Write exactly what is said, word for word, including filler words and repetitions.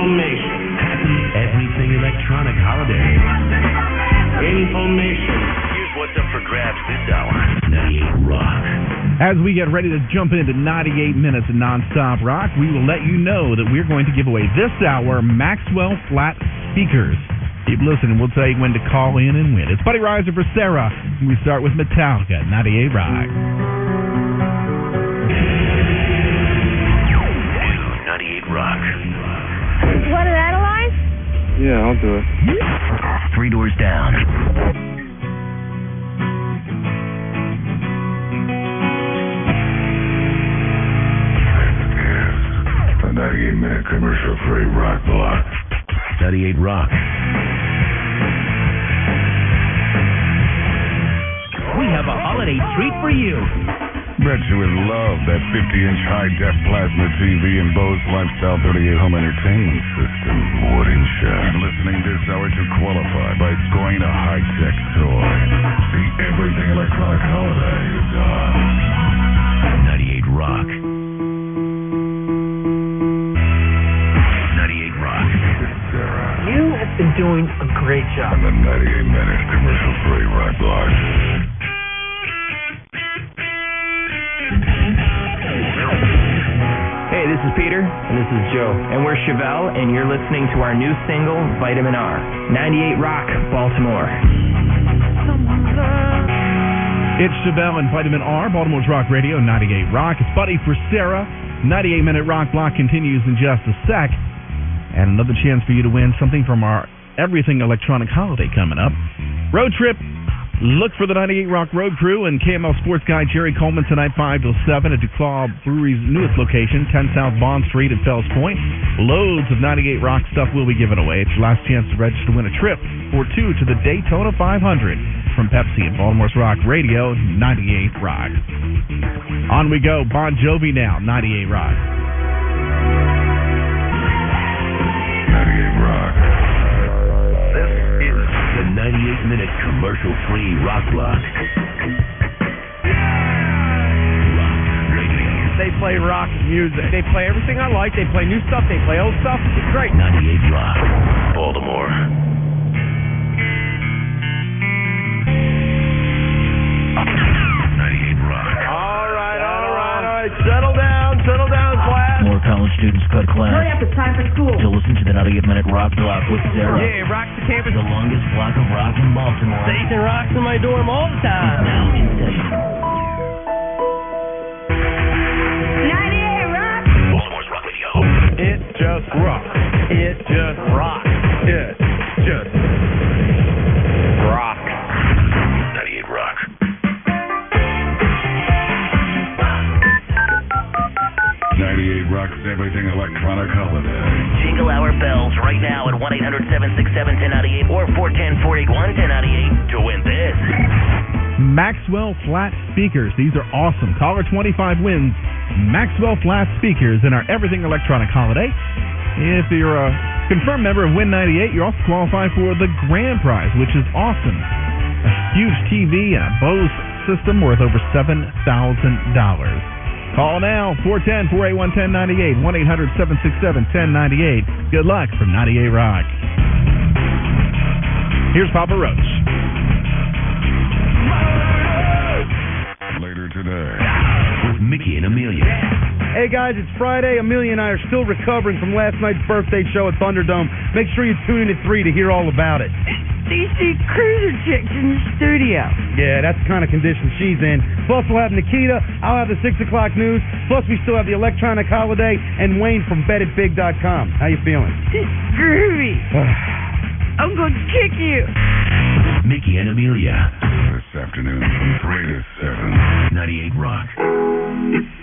Information. Everything electronic holiday. Information. Here's what's up for grabs this hour. ninety-eight Rock. As we get ready to jump into ninety-eight minutes of nonstop rock, we will let you know that we're going to give away this hour Maxwell Flat Speakers. Keep listening. We'll tell you when to call in and win. It's Buddy Riser for Sarah. We start with Metallica, ninety-eight Rock. ninety-eight Rock. Want to analyze? Yeah, I'll do it. Three doors down. A ninety-eight minute commercial-free rock block. ninety-eight Rock. We have a holiday treat for you. Bet you would love that fifty inch high-def plasma T V and Bose Lifestyle thirty-eight home entertainment system, wouldn't you? And listening this hour to qualify by scoring a high-tech toy. The Everything Electronic Holiday is on. ninety-eight Rock. ninety-eight Rock. Sarah. You have been doing a great job. On the ninety-eight minute commercial-free rock block. Hey, this is Peter. And this is Joe. And we're Chevelle, and you're listening to our new single, Vitamin R. ninety-eight Rock, Baltimore. It's Chevelle and Vitamin R, Baltimore's Rock Radio, ninety-eight Rock. It's Buddy for Sarah. ninety-eight minute rock block continues in just a sec. And another chance for you to win something from our Everything Electronic Holiday coming up. Road trip. Look for the ninety-eight Rock Road Crew and K M L Sports Guy Jerry Coleman tonight, five till seven at DuClaw Brewery's newest location, ten South Bond Street at Fells Point. Loads of ninety-eight Rock stuff will be given away. It's your last chance to register to win a trip or two to the Daytona five hundred from Pepsi and Baltimore's Rock Radio, ninety-eight Rock. On we go. Bon Jovi now, ninety-eight Rock. ninety-eight Rock. This is the ninety-eight minute commercial-free rock block. Rock Radio. They play rock music. They play everything I like. They play new stuff. They play old stuff. It's great. ninety-eight Rock. Baltimore. ninety-eight Rock. All right, all right, all right. Settle down, settle down, class. More college students cut class. Hurry up, it's time for school. To listen to the ninety-eight minute rock block with Sarah. Yeah, rock the campus. The longest block of rock in Baltimore. Station rocks in my dorm all the time. Now in session. ninety-eight Rock. Baltimore's Rock Radio. It just rocks. It just rocks. It just rocks. ninety-eight Rock. ninety-eight Rock's Everything Electronic Holiday. Jingle our bells right now at one eight hundred seven six seven one zero nine eight or four one zero four eight one one zero nine eight to win this. Maxwell Flat Speakers. These are awesome. Caller twenty-five wins Maxwell Flat Speakers in our Everything Electronic Holiday. If you're a confirmed member of Win ninety-eight, you're also qualified for the grand prize, which is awesome. A huge T V and a Bose system worth over seven thousand dollars. Call now, four one zero, four eight one, one zero nine eight, one eight hundred seven six seven one zero nine eight. Good luck from ninety-eight Rock. Here's Papa Roach. Later today. With Mickey and Amelia. Hey guys, it's Friday. Amelia and I are still recovering from last night's birthday show at Thunderdome. Make sure you tune in at three to hear all about it. D C Cruiser chicks in the studio. Yeah, that's the kind of condition she's in. Plus, we'll have Nikita. I'll have the six o'clock news. Plus, we still have the Electronic Holiday and Wayne from bet it big dot com. How you feeling? Groovy. I'm going to kick you. Mickey and Amelia. This afternoon from three to seven. ninety-eight Rock.